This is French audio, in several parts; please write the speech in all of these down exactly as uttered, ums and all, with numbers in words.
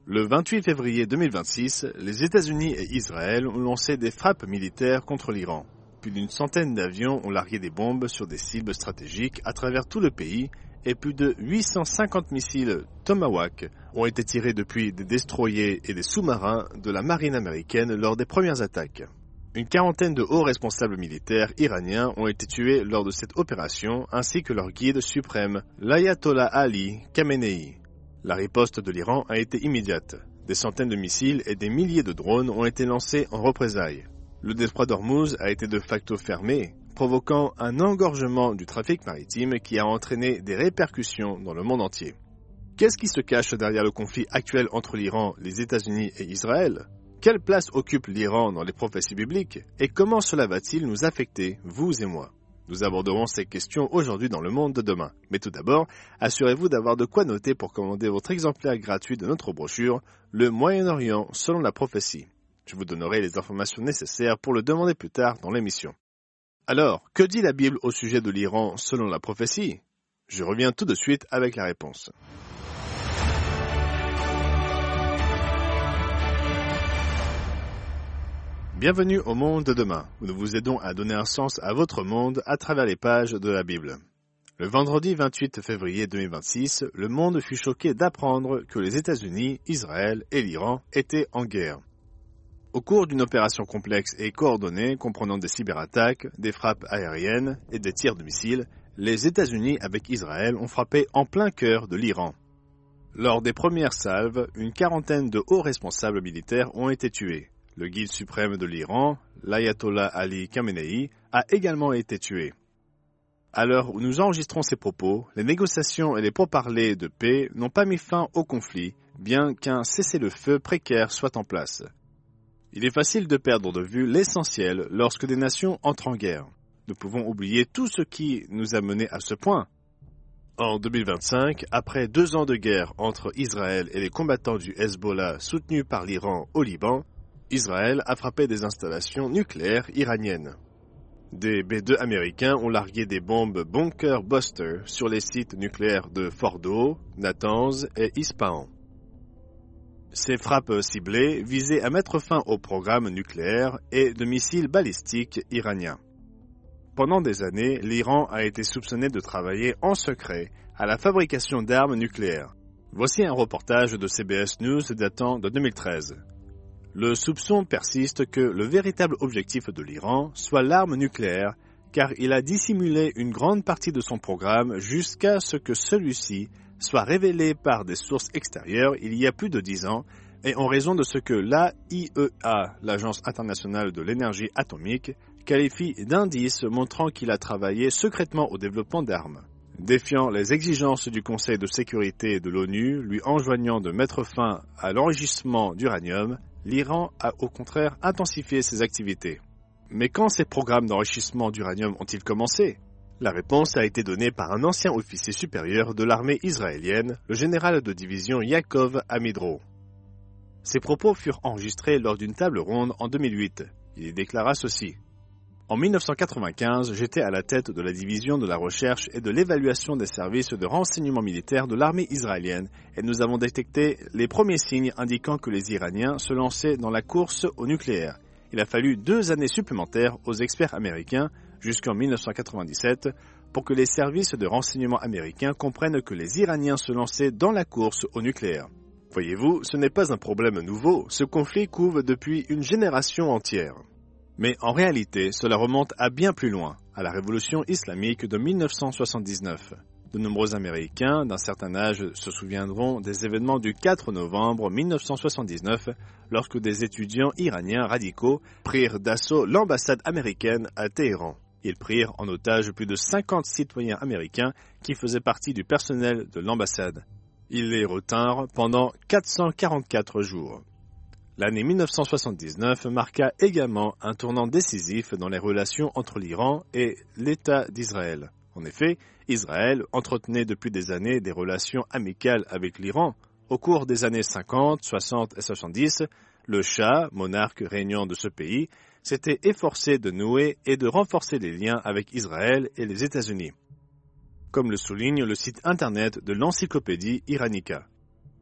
Le vingt-huit février deux mille vingt-six, les États-Unis et Israël ont lancé des frappes militaires contre l'Iran. Plus d'une centaine d'avions ont largué des bombes sur des cibles stratégiques à travers tout le pays et plus de huit cent cinquante missiles Tomahawk ont été tirés depuis des destroyers et des sous-marins de la marine américaine lors des premières attaques. Une quarantaine de hauts responsables militaires iraniens ont été tués lors de cette opération, ainsi que leur guide suprême, l'ayatollah Ali Khamenei. La riposte de l'Iran a été immédiate. Des centaines de missiles et des milliers de drones ont été lancés en représailles. Le détroit d'Ormuz a été de facto fermé, provoquant un engorgement du trafic maritime qui a entraîné des répercussions dans le monde entier. Qu'est-ce qui se cache derrière le conflit actuel entre l'Iran, les États-Unis et Israël ? Quelle place occupe l'Iran dans les prophéties bibliques et comment cela va-t-il nous affecter, vous et moi ? Nous aborderons ces questions aujourd'hui dans le monde de demain. Mais tout d'abord, assurez-vous d'avoir de quoi noter pour commander votre exemplaire gratuit de notre brochure « Le Moyen-Orient selon la prophétie ». Je vous donnerai les informations nécessaires pour le demander plus tard dans l'émission. Alors, que dit la Bible au sujet de l'Iran selon la prophétie ? Je reviens tout de suite avec la réponse. Bienvenue au monde de demain, où nous vous aidons à donner un sens à votre monde à travers les pages de la Bible. Le vendredi vingt-huit février deux mille vingt-six, le monde fut choqué d'apprendre que les États-Unis, Israël et l'Iran étaient en guerre. Au cours d'une opération complexe et coordonnée comprenant des cyberattaques, des frappes aériennes et des tirs de missiles, les États-Unis avec Israël ont frappé en plein cœur de l'Iran. Lors des premières salves, une quarantaine de hauts responsables militaires ont été tués. Le guide suprême de l'Iran, l'ayatollah Ali Khamenei, a également été tué. À l'heure où nous enregistrons ces propos, les négociations et les pourparlers de paix n'ont pas mis fin au conflit, bien qu'un cessez-le-feu précaire soit en place. Il est facile de perdre de vue l'essentiel lorsque des nations entrent en guerre. Nous pouvons oublier tout ce qui nous a menés à ce point. En deux mille vingt-cinq, après deux ans de guerre entre Israël et les combattants du Hezbollah soutenus par l'Iran au Liban, Israël a frappé des installations nucléaires iraniennes. Des B deux américains ont largué des bombes Bunker Buster sur les sites nucléaires de Fordo, Natanz et Ispahan. Ces frappes ciblées visaient à mettre fin au programme nucléaire et de missiles balistiques iraniens. Pendant des années, l'Iran a été soupçonné de travailler en secret à la fabrication d'armes nucléaires. Voici un reportage de C B S News datant de deux mille treize. Le soupçon persiste que le véritable objectif de l'Iran soit l'arme nucléaire, car il a dissimulé une grande partie de son programme jusqu'à ce que celui-ci soit révélé par des sources extérieures il y a plus de dix ans et en raison de ce que l'A I E A, l'Agence internationale de l'énergie atomique, qualifie d'indices montrant qu'il a travaillé secrètement au développement d'armes. Défiant les exigences du Conseil de sécurité de l'ONU, lui enjoignant de mettre fin à l'enrichissement d'uranium, l'Iran a au contraire intensifié ses activités. Mais quand ces programmes d'enrichissement d'uranium ont-ils commencé ? La réponse a été donnée par un ancien officier supérieur de l'armée israélienne, le général de division Yaakov Amidro. Ses propos furent enregistrés lors d'une table ronde en deux mille huit. Il y déclara ceci. En mille neuf cent quatre-vingt-quinze, j'étais à la tête de la division de la recherche et de l'évaluation des services de renseignement militaire de l'armée israélienne et nous avons détecté les premiers signes indiquant que les Iraniens se lançaient dans la course au nucléaire. Il a fallu deux années supplémentaires aux experts américains, jusqu'en mille neuf cent quatre-vingt-dix-sept, pour que les services de renseignement américains comprennent que les Iraniens se lançaient dans la course au nucléaire. Voyez-vous, ce n'est pas un problème nouveau, ce conflit couve depuis une génération entière. Mais en réalité, cela remonte à bien plus loin, à la révolution islamique de mille neuf cent soixante-dix-neuf. De nombreux Américains d'un certain âge se souviendront des événements du quatre novembre mille neuf cent soixante-dix-neuf, lorsque des étudiants iraniens radicaux prirent d'assaut l'ambassade américaine à Téhéran. Ils prirent en otage plus de cinquante citoyens américains qui faisaient partie du personnel de l'ambassade. Ils les retinrent pendant quatre cent quarante-quatre jours. L'année mille neuf cent soixante-dix-neuf marqua également un tournant décisif dans les relations entre l'Iran et l'État d'Israël. En effet, Israël entretenait depuis des années des relations amicales avec l'Iran. Au cours des années cinquante, soixante et soixante-dix, le Shah, monarque régnant de ce pays, s'était efforcé de nouer et de renforcer les liens avec Israël et les États-Unis, comme le souligne le site internet de l'encyclopédie Iranica.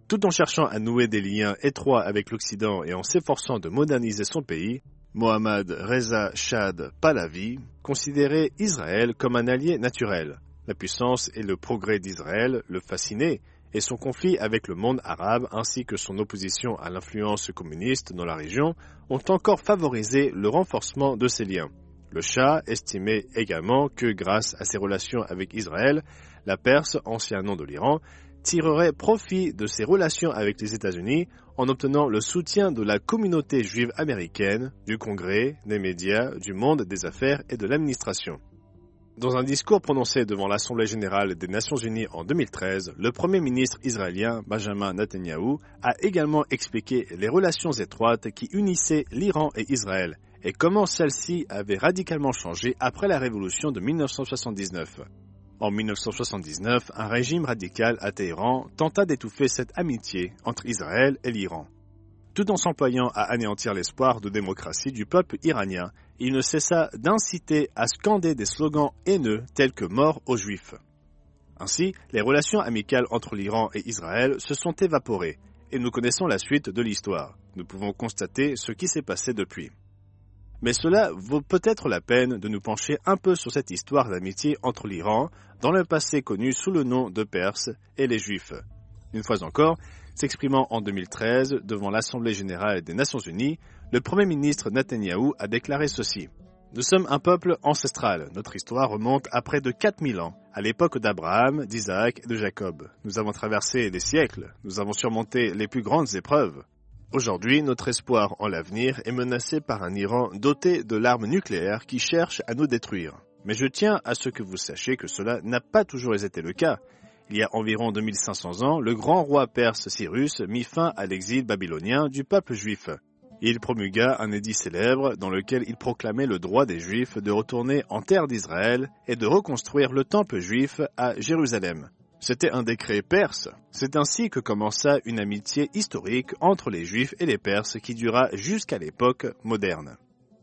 Tout en cherchant à nouer des liens étroits avec l'Occident et en s'efforçant de moderniser son pays, Mohammad Reza Shah Pahlavi considérait Israël comme un allié naturel. La puissance et le progrès d'Israël le fascinaient, et son conflit avec le monde arabe ainsi que son opposition à l'influence communiste dans la région ont encore favorisé le renforcement de ces liens. Le Shah estimait également que grâce à ses relations avec Israël, la Perse, ancien nom de l'Iran, tirerait profit de ses relations avec les États-Unis en obtenant le soutien de la communauté juive américaine, du Congrès, des médias, du monde des affaires et de l'administration. Dans un discours prononcé devant l'Assemblée générale des Nations unies en deux mille treize, le Premier ministre israélien Benjamin Netanyahou a également expliqué les relations étroites qui unissaient l'Iran et Israël et comment celles-ci avaient radicalement changé après la révolution de mille neuf cent soixante-dix-neuf. En mille neuf cent soixante-dix-neuf, un régime radical à Téhéran tenta d'étouffer cette amitié entre Israël et l'Iran. Tout en s'employant à anéantir l'espoir de démocratie du peuple iranien, il ne cessa d'inciter à scander des slogans haineux tels que « mort aux Juifs ». Ainsi, les relations amicales entre l'Iran et Israël se sont évaporées, et nous connaissons la suite de l'histoire. Nous pouvons constater ce qui s'est passé depuis. Mais cela vaut peut-être la peine de nous pencher un peu sur cette histoire d'amitié entre l'Iran, dans le passé connu sous le nom de Perse, et les Juifs. Une fois encore, s'exprimant en deux mille treize devant l'Assemblée générale des Nations unies, le Premier ministre Netanyahou a déclaré ceci. « Nous sommes un peuple ancestral. Notre histoire remonte à près de quatre mille ans, à l'époque d'Abraham, d'Isaac et de Jacob. Nous avons traversé les siècles. Nous avons surmonté les plus grandes épreuves. Aujourd'hui, notre espoir en l'avenir est menacé par un Iran doté de l'arme nucléaire qui cherche à nous détruire. Mais je tiens à ce que vous sachiez que cela n'a pas toujours été le cas. Il y a environ deux mille cinq cents ans, le grand roi perse Cyrus mit fin à l'exil babylonien du peuple juif. Il promulgua un édit célèbre dans lequel il proclamait le droit des Juifs de retourner en terre d'Israël et de reconstruire le temple juif à Jérusalem. C'était un décret perse. C'est ainsi que commença une amitié historique entre les Juifs et les Perses qui dura jusqu'à l'époque moderne.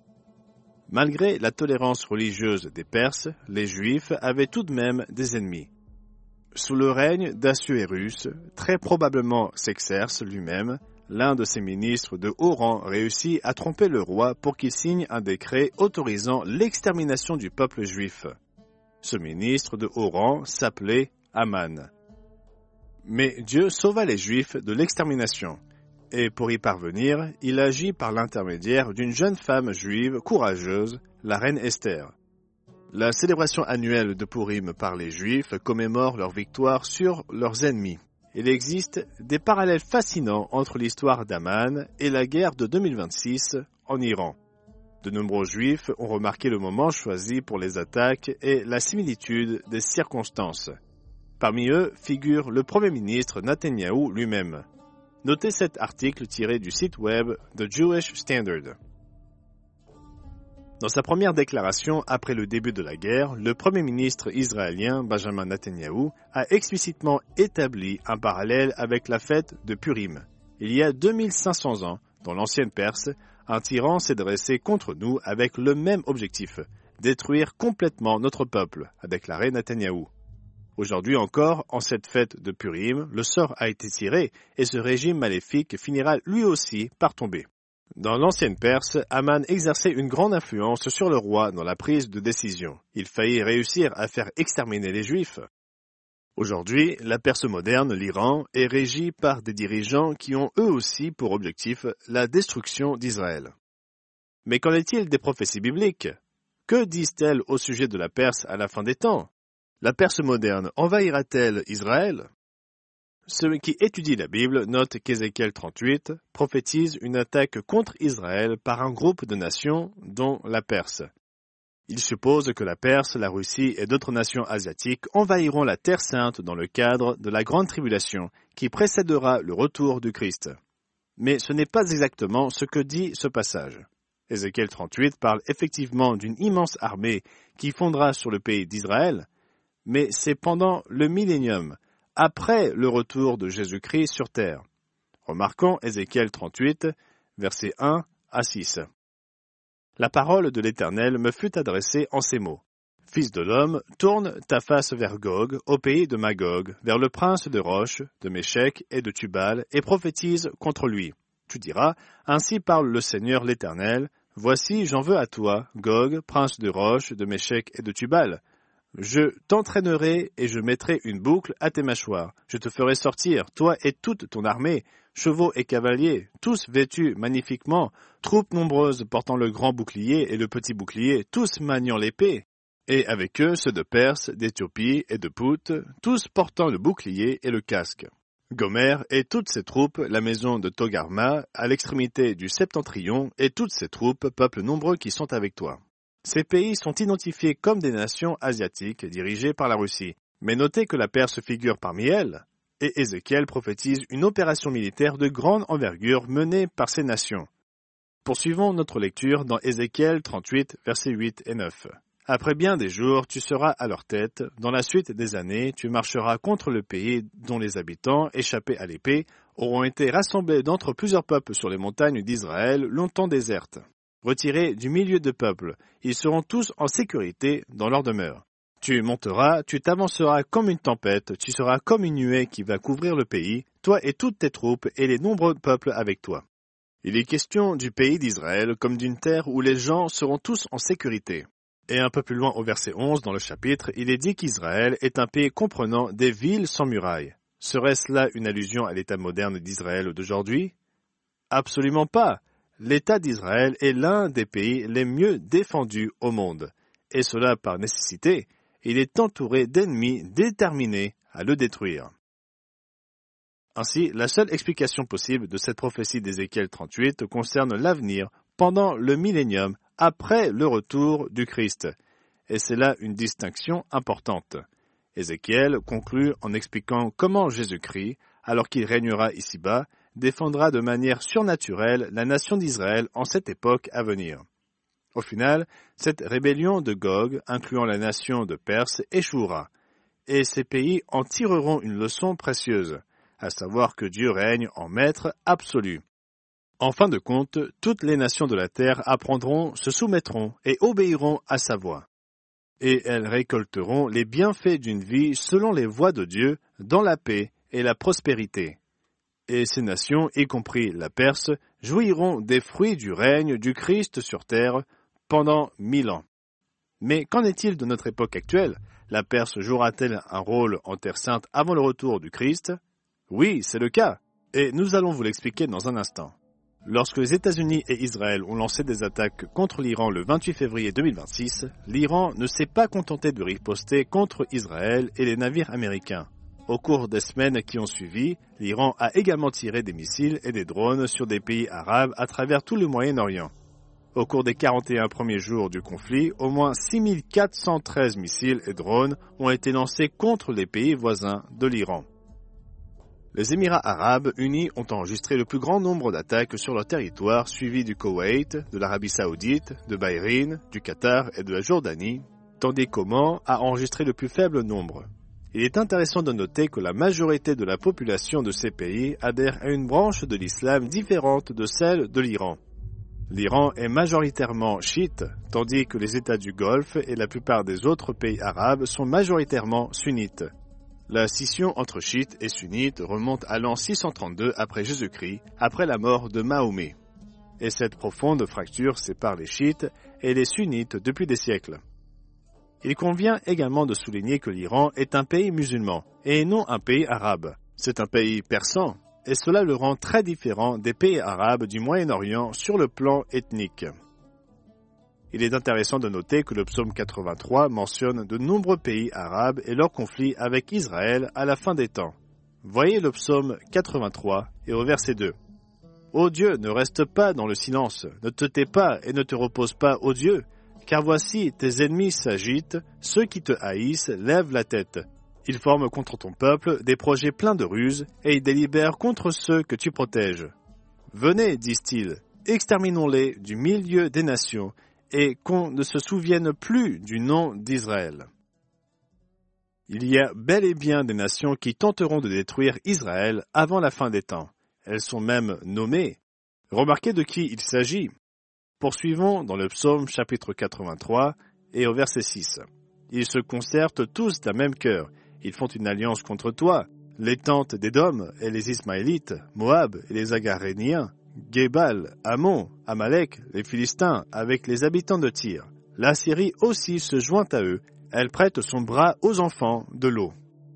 Malgré la tolérance religieuse des Perses, les Juifs avaient tout de même des ennemis. Sous le règne d'Assuérus, très probablement Sexerce lui-même, l'un de ses ministres de haut rang réussit à tromper le roi pour qu'il signe un décret autorisant l'extermination du peuple juif. Ce ministre de haut rang s'appelait Aman. Mais Dieu sauva les Juifs de l'extermination, et pour y parvenir, il agit par l'intermédiaire d'une jeune femme juive courageuse, la reine Esther. La célébration annuelle de Purim par les Juifs commémore leur victoire sur leurs ennemis. Il existe des parallèles fascinants entre l'histoire d'Aman et la guerre de deux mille vingt-six en Iran. De nombreux Juifs ont remarqué le moment choisi pour les attaques et la similitude des circonstances. Parmi eux figure le Premier ministre Netanyahou lui-même. Notez cet article tiré du site web The Jewish Standard. Dans sa première déclaration après le début de la guerre, le Premier ministre israélien Benjamin Netanyahou a explicitement établi un parallèle avec la fête de Purim. Il y a deux mille cinq cents ans, dans l'ancienne Perse, un tyran s'est dressé contre nous avec le même objectif, détruire complètement notre peuple, a déclaré Netanyahou. Aujourd'hui encore, en cette fête de Purim, le sort a été tiré et ce régime maléfique finira lui aussi par tomber. Dans l'ancienne Perse, Aman exerçait une grande influence sur le roi dans la prise de décision. Il faillit réussir à faire exterminer les Juifs. Aujourd'hui, la Perse moderne, l'Iran, est régie par des dirigeants qui ont eux aussi pour objectif la destruction d'Israël. Mais qu'en est-il des prophéties bibliques? Que disent-elles au sujet de la Perse à la fin des temps? La Perse moderne envahira-t-elle Israël? Ceux qui étudient la Bible notent qu'Ézéchiel trente-huit prophétise une attaque contre Israël par un groupe de nations, dont la Perse. Il suppose que la Perse, la Russie et d'autres nations asiatiques envahiront la Terre Sainte dans le cadre de la Grande Tribulation qui précédera le retour du Christ. Mais ce n'est pas exactement ce que dit ce passage. Ézéchiel trente-huit parle effectivement d'une immense armée qui fondera sur le pays d'Israël, mais c'est pendant le millénium, après le retour de Jésus-Christ sur terre. Remarquons Ézéchiel trente-huit, versets un à six. La parole de l'Éternel me fut adressée en ces mots. Fils de l'homme, tourne ta face vers Gog, au pays de Magog, vers le prince de Roche, de Méshec et de Tubal, et prophétise contre lui. Tu diras, ainsi parle le Seigneur l'Éternel, voici j'en veux à toi, Gog, prince de Roche, de Méshec et de Tubal. Je t'entraînerai et je mettrai une boucle à tes mâchoires. Je te ferai sortir, toi et toute ton armée, chevaux et cavaliers, tous vêtus magnifiquement, troupes nombreuses portant le grand bouclier et le petit bouclier, tous maniant l'épée. Et avec eux ceux de Perse, d'Éthiopie et de Pout, tous portant le bouclier et le casque. Gomer et toutes ses troupes, la maison de Togarma, à l'extrémité du septentrion, et toutes ses troupes, peuples nombreux qui sont avec toi. Ces pays sont identifiés comme des nations asiatiques dirigées par la Russie, mais notez que la Perse figure parmi elles, et Ézéchiel prophétise une opération militaire de grande envergure menée par ces nations. Poursuivons notre lecture dans Ézéchiel trente-huit, versets huit et neuf. Après bien des jours, tu seras à leur tête. Dans la suite des années, tu marcheras contre le pays dont les habitants, échappés à l'épée, auront été rassemblés d'entre plusieurs peuples sur les montagnes d'Israël, longtemps désertes. Retirés du milieu de peuples, ils seront tous en sécurité dans leur demeure. Tu monteras, tu t'avanceras comme une tempête, tu seras comme une nuée qui va couvrir le pays, toi et toutes tes troupes et les nombreux peuples avec toi. Il est question du pays d'Israël comme d'une terre où les gens seront tous en sécurité. Et un peu plus loin au verset onze dans le chapitre, il est dit qu'Israël est un pays comprenant des villes sans murailles. Serait-ce là une allusion à l'état moderne d'Israël d'aujourd'hui? Absolument pas. L'État d'Israël est l'un des pays les mieux défendus au monde. Et cela par nécessité, il est entouré d'ennemis déterminés à le détruire. Ainsi, la seule explication possible de cette prophétie d'Ézéchiel trente-huit concerne l'avenir pendant le millénium après le retour du Christ. Et c'est là une distinction importante. Ézéchiel conclut en expliquant comment Jésus-Christ, alors qu'il régnera ici-bas, défendra de manière surnaturelle la nation d'Israël en cette époque à venir. Au final, cette rébellion de Gog, incluant la nation de Perse, échouera, et ces pays en tireront une leçon précieuse, à savoir que Dieu règne en maître absolu. En fin de compte, toutes les nations de la terre apprendront, se soumettront et obéiront à sa voix. Et elles récolteront les bienfaits d'une vie selon les voies de Dieu, dans la paix et la prospérité. Et ces nations, y compris la Perse, jouiront des fruits du règne du Christ sur terre pendant mille ans. Mais qu'en est-il de notre époque actuelle? La Perse jouera-t-elle un rôle en Terre Sainte avant le retour du Christ? Oui, c'est le cas, et nous allons vous l'expliquer dans un instant. Lorsque les États-Unis et Israël ont lancé des attaques contre l'Iran le vingt-huit février deux mille vingt-six, l'Iran ne s'est pas contenté de riposter contre Israël et les navires américains. Au cours des semaines qui ont suivi, l'Iran a également tiré des missiles et des drones sur des pays arabes à travers tout le Moyen-Orient. Au cours des quarante et un premiers jours du conflit, au moins six mille quatre cent treize missiles et drones ont été lancés contre les pays voisins de l'Iran. Les Émirats arabes unis ont enregistré le plus grand nombre d'attaques sur leur territoire, suivi du Koweït, de l'Arabie saoudite, de Bahreïn, du Qatar et de la Jordanie, tandis qu'Oman a enregistré le plus faible nombre. Il est intéressant de noter que la majorité de la population de ces pays adhère à une branche de l'islam différente de celle de l'Iran. L'Iran est majoritairement chiite, tandis que les États du Golfe et la plupart des autres pays arabes sont majoritairement sunnites. La scission entre chiites et sunnites remonte à l'an six cent trente-deux après Jésus-Christ, après la mort de Mahomet. Et cette profonde fracture sépare les chiites et les sunnites depuis des siècles. Il convient également de souligner que l'Iran est un pays musulman et non un pays arabe. C'est un pays persan, et cela le rend très différent des pays arabes du Moyen-Orient sur le plan ethnique. Il est intéressant de noter que le psaume quatre-vingt-trois mentionne de nombreux pays arabes et leurs conflits avec Israël à la fin des temps. Voyez le psaume quatre-vingt-trois et au verset deux. « Ô Dieu, ne reste pas dans le silence, ne te tais pas et ne te repose pas, ô Dieu, car voici tes ennemis s'agitent, ceux qui te haïssent lèvent la tête. Ils forment contre ton peuple des projets pleins de ruses et ils délibèrent contre ceux que tu protèges. Venez, disent-ils, exterminons-les du milieu des nations, et qu'on ne se souvienne plus du nom d'Israël. » Il y a bel et bien des nations qui tenteront de détruire Israël avant la fin des temps. Elles sont même nommées. Remarquez de qui il s'agit. Poursuivons dans le psaume chapitre quatre-vingt-trois et au verset six. Ils se concertent tous d'un même cœur. Ils font une alliance contre toi. Les tentes d'Édom et les Ismaélites, Moab et les Agaréniens, Gébal, Ammon, Amalek, les Philistins, avec les habitants de Tyr. La Syrie aussi se joint à eux. Elle prête son bras aux enfants de l'eau.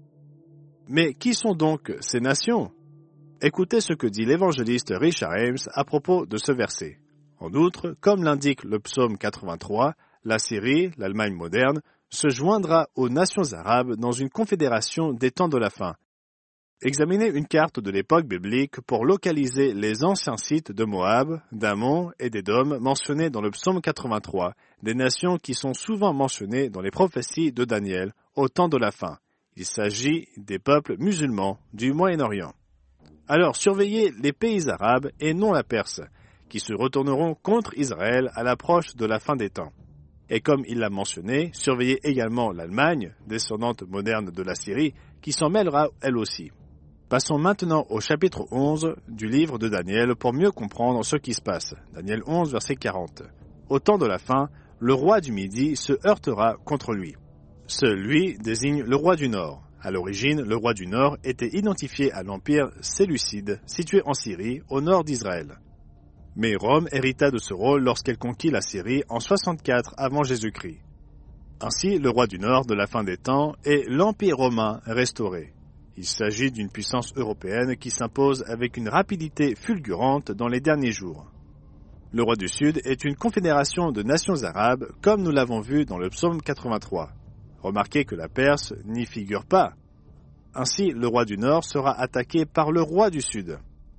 Mais qui sont donc ces nations? Écoutez ce que dit l'évangéliste Richard Ames à propos de ce verset. En outre, comme l'indique le psaume quatre-vingt-trois, la Syrie, l'Allemagne moderne, se joindra aux nations arabes dans une confédération des temps de la fin. Examinez une carte de l'époque biblique pour localiser les anciens sites de Moab, d'Ammon et d'Édom mentionnés dans le psaume quatre-vingt-trois, des nations qui sont souvent mentionnées dans les prophéties de Daniel au temps de la fin. Il s'agit des peuples musulmans du Moyen-Orient. Alors surveillez les pays arabes et non la Perse, qui se retourneront contre Israël à l'approche de la fin des temps. Et comme il l'a mentionné, surveillez également l'Allemagne, descendante moderne de la Syrie, qui s'en mêlera elle aussi. Passons maintenant au chapitre onze du livre de Daniel pour mieux comprendre ce qui se passe. Daniel onze, verset quarante. Au temps de la fin, le roi du Midi se heurtera contre lui. Ce « lui » désigne le roi du Nord. À l'origine, le roi du Nord était identifié à l'empire séleucide, situé en Syrie, au nord d'Israël. Mais Rome hérita de ce rôle lorsqu'elle conquit la Syrie en soixante-quatre avant Jésus-Christ. Ainsi, le roi du Nord de la fin des temps est l'Empire romain restauré. Il s'agit d'une puissance européenne qui s'impose avec une rapidité fulgurante dans les derniers jours. Le roi du Sud est une confédération de nations arabes, comme nous l'avons vu dans le psaume quatre-vingt-trois. Remarquez que la Perse n'y figure pas. Ainsi, le roi du Nord sera attaqué par le roi du Sud.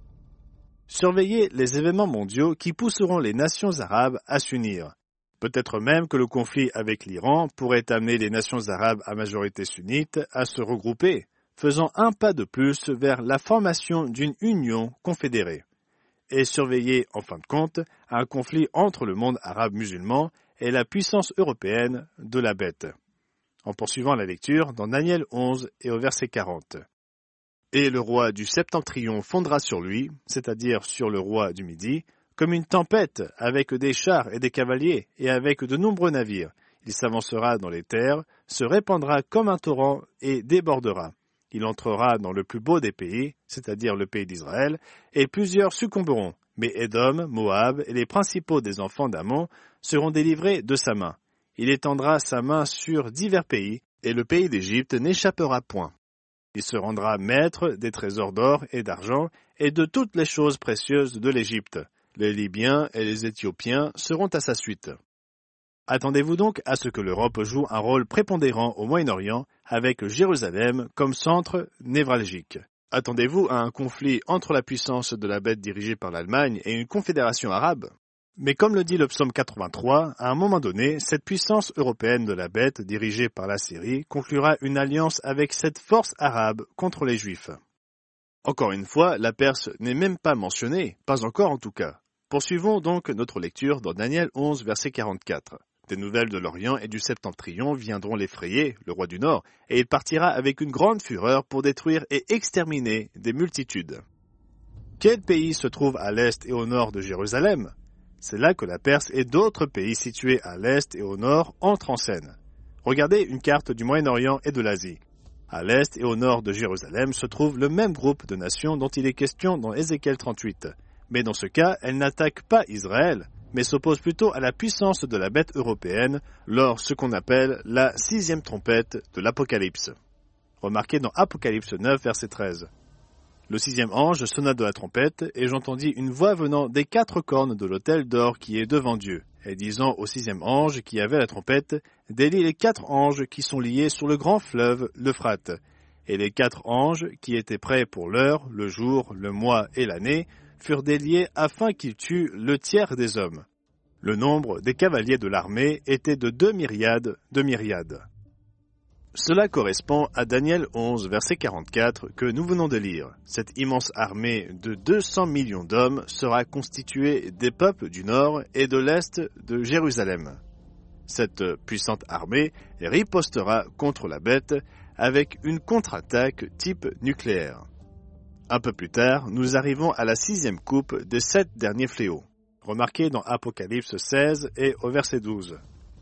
Surveillez les événements mondiaux qui pousseront les nations arabes à s'unir. Peut-être même que le conflit avec l'Iran pourrait amener les nations arabes à majorité sunnite à se regrouper, faisant un pas de plus vers la formation d'une union confédérée. Et surveillez, en fin de compte, un conflit entre le monde arabe musulman et la puissance européenne de la bête. En poursuivant la lecture dans Daniel onze et au verset quarante. Et le roi du septentrion fondra sur lui, c'est-à-dire sur le roi du Midi, comme une tempête, avec des chars et des cavaliers, et avec de nombreux navires. Il s'avancera dans les terres, se répandra comme un torrent et débordera. Il entrera dans le plus beau des pays, c'est-à-dire le pays d'Israël, et plusieurs succomberont. Mais Édom, Moab et les principaux des enfants d'Ammon seront délivrés de sa main. Il étendra sa main sur divers pays, et le pays d'Égypte n'échappera point. Il se rendra maître des trésors d'or et d'argent, et de toutes les choses précieuses de l'Égypte. Les Libyens et les Éthiopiens seront à sa suite. Attendez-vous donc à ce que l'Europe joue un rôle prépondérant au Moyen-Orient, avec Jérusalem comme centre névralgique. Attendez-vous à un conflit entre la puissance de la bête dirigée par l'Allemagne et une confédération arabe? Mais comme le dit le psaume quatre-vingt-trois, à un moment donné, cette puissance européenne de la bête, dirigée par la Syrie, conclura une alliance avec cette force arabe contre les Juifs. Encore une fois, la Perse n'est même pas mentionnée, pas encore en tout cas. Poursuivons donc notre lecture dans Daniel onze, verset quarante-quatre. Des nouvelles de l'Orient et du Septentrion viendront l'effrayer, le roi du Nord, et il partira avec une grande fureur pour détruire et exterminer des multitudes. Quel pays se trouve à l'est et au nord de Jérusalem? C'est là que la Perse et d'autres pays situés à l'est et au nord entrent en scène. Regardez une carte du Moyen-Orient et de l'Asie. À l'est et au nord de Jérusalem se trouve le même groupe de nations dont il est question dans Ézéchiel trente-huit. Mais dans ce cas, elles n'attaquent pas Israël, mais s'opposent plutôt à la puissance de la bête européenne lors ce qu'on appelle la sixième trompette de l'Apocalypse. Remarquez dans Apocalypse neuf, verset treize. Le sixième ange sonna de la trompette, et j'entendis une voix venant des quatre cornes de l'autel d'or qui est devant Dieu, et disant au sixième ange qui avait la trompette, délie les quatre anges qui sont liés sur le grand fleuve l'Euphrate. Et les quatre anges, qui étaient prêts pour l'heure, le jour, le mois et l'année, furent déliés afin qu'ils tuent le tiers des hommes. Le nombre des cavaliers de l'armée était de deux myriades de myriades. Cela correspond à Daniel onze, verset quarante-quatre, que nous venons de lire. Cette immense armée de deux cents millions d'hommes sera constituée des peuples du nord et de l'est de Jérusalem. Cette puissante armée ripostera contre la bête avec une contre-attaque type nucléaire. Un peu plus tard, nous arrivons à la sixième coupe des sept derniers fléaux. Remarquez dans Apocalypse seize et au verset douze.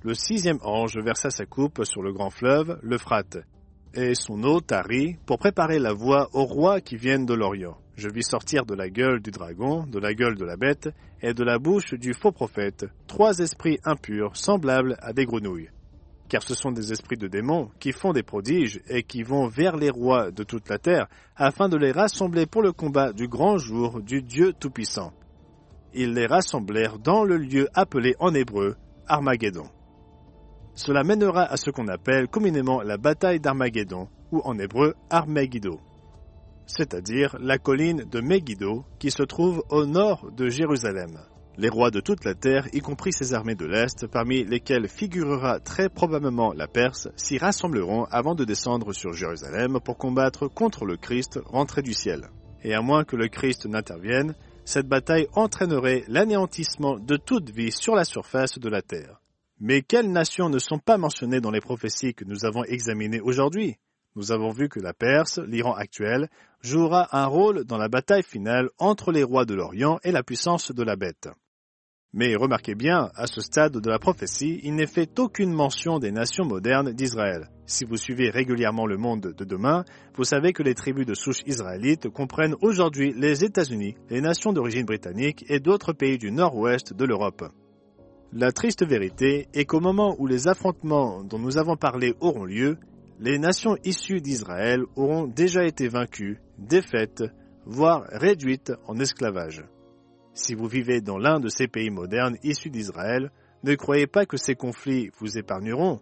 le sixième ange versa sa coupe sur le grand fleuve, l'Euphrate, et son eau tarit pour préparer la voie aux rois qui viennent de l'Orient. Je vis sortir de la gueule du dragon, de la gueule de la bête, et de la bouche du faux prophète, trois esprits impurs semblables à des grenouilles. Car ce sont des esprits de démons qui font des prodiges et qui vont vers les rois de toute la terre, afin de les rassembler pour le combat du grand jour du Dieu Tout-Puissant. Ils les rassemblèrent dans le lieu appelé en hébreu Armageddon. Cela mènera à ce qu'on appelle communément la bataille d'Armageddon, ou en hébreu Armegiddo, c'est-à-dire la colline de Megiddo qui se trouve au nord de Jérusalem. Les rois de toute la terre, y compris ses armées de l'Est, parmi lesquelles figurera très probablement la Perse, s'y rassembleront avant de descendre sur Jérusalem pour combattre contre le Christ rentré du ciel. Et à moins que le Christ n'intervienne, cette bataille entraînerait l'anéantissement de toute vie sur la surface de la terre. Mais quelles nations ne sont pas mentionnées dans les prophéties que nous avons examinées aujourd'hui? Nous avons vu que la Perse, l'Iran actuel, jouera un rôle dans la bataille finale entre les rois de l'Orient et la puissance de la bête. Mais remarquez bien, à ce stade de la prophétie, il n'est fait aucune mention des nations modernes d'Israël. Si vous suivez régulièrement le monde de demain, vous savez que les tribus de souche israélites comprennent aujourd'hui les États-Unis, les nations d'origine britannique et d'autres pays du nord-ouest de l'Europe. La triste vérité est qu'au moment où les affrontements dont nous avons parlé auront lieu, les nations issues d'Israël auront déjà été vaincues, défaites, voire réduites en esclavage. Si vous vivez dans l'un de ces pays modernes issus d'Israël, ne croyez pas que ces conflits vous épargneront.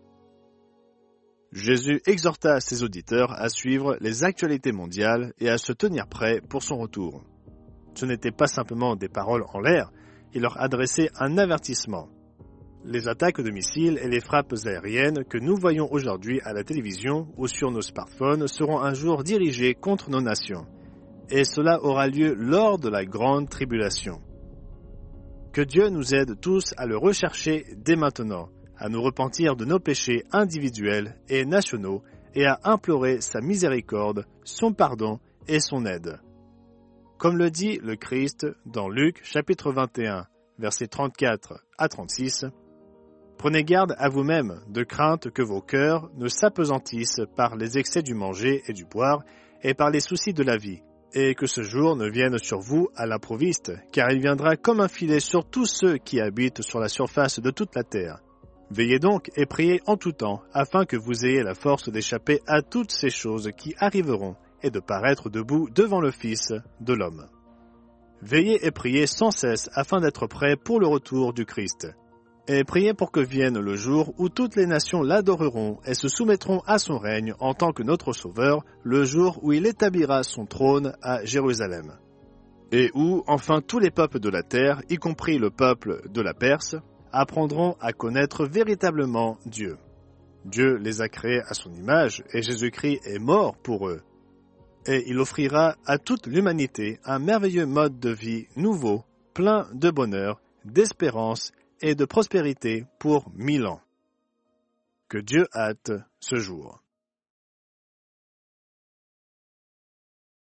Jésus exhorta ses auditeurs à suivre les actualités mondiales et à se tenir prêts pour son retour. Ce n'étaient pas simplement des paroles en l'air, il leur adressait un avertissement. Les attaques de missiles et les frappes aériennes que nous voyons aujourd'hui à la télévision ou sur nos smartphones seront un jour dirigées contre nos nations. Et cela aura lieu lors de la grande tribulation. Que Dieu nous aide tous à le rechercher dès maintenant, à nous repentir de nos péchés individuels et nationaux et à implorer sa miséricorde, son pardon et son aide. Comme le dit le Christ dans Luc chapitre vingt et un, versets trente-quatre à trente-six, « Prenez garde à vous-même, de crainte que vos cœurs ne s'apesantissent par les excès du manger et du boire et par les soucis de la vie, et que ce jour ne vienne sur vous à l'improviste, car il viendra comme un filet sur tous ceux qui habitent sur la surface de toute la terre. Veillez donc et priez en tout temps, afin que vous ayez la force d'échapper à toutes ces choses qui arriveront et de paraître debout devant le Fils de l'homme. Veillez et priez sans cesse afin d'être prêts pour le retour du Christ. Et priez pour que vienne le jour où toutes les nations l'adoreront et se soumettront à son règne en tant que notre Sauveur, le jour où il établira son trône à Jérusalem. Et où, enfin, tous les peuples de la terre, y compris le peuple de la Perse, apprendront à connaître véritablement Dieu. Dieu les a créés à son image et Jésus-Christ est mort pour eux. Et il offrira à toute l'humanité un merveilleux mode de vie nouveau, plein de bonheur, d'espérance et de prospérité pour mille ans. Que Dieu hâte ce jour.